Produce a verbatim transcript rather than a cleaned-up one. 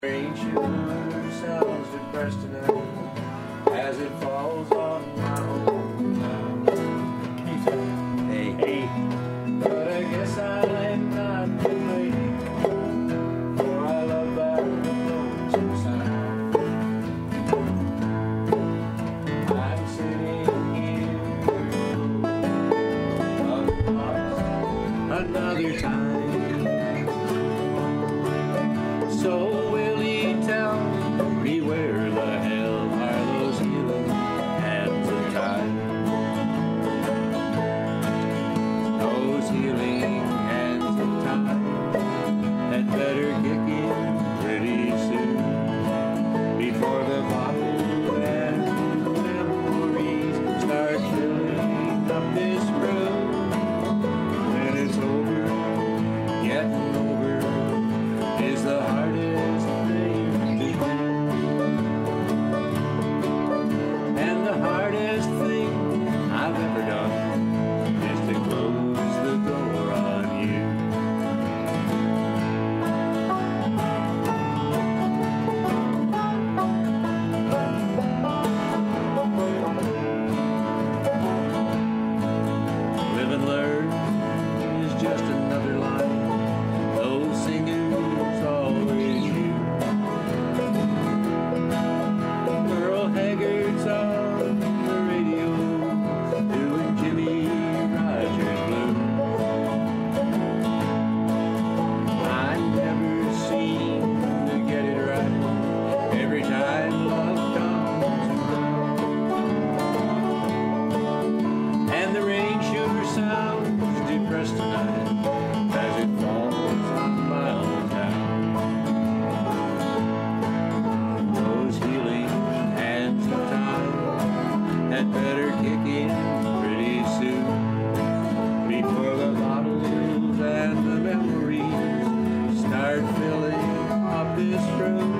Rain sure sounds depressed tonight as it falls on my hometown. Hey, hey, but I guess I'll end not complaining, for I love that lonesome sound. I'm sitting here on another time. So will he tell me where the hell are those healing hands of time? Those healing hands of time had better kick in pretty soon, before the bottle and memories start filling up this room. When it's over, getting over is the hardest thing to do, and the hardest thing I've ever done is to close the door on you. Live and learn is just another line those singers always use. Merle Haggard's on the radio doing Jimmy Rogers Blue. I never seem to get it right every time love comes around, and the rain sure sounds depressed tonight as it falls on my hometown. Those healing hands of time had better kick in pretty soon, before the bottles and the memories start filling up this room.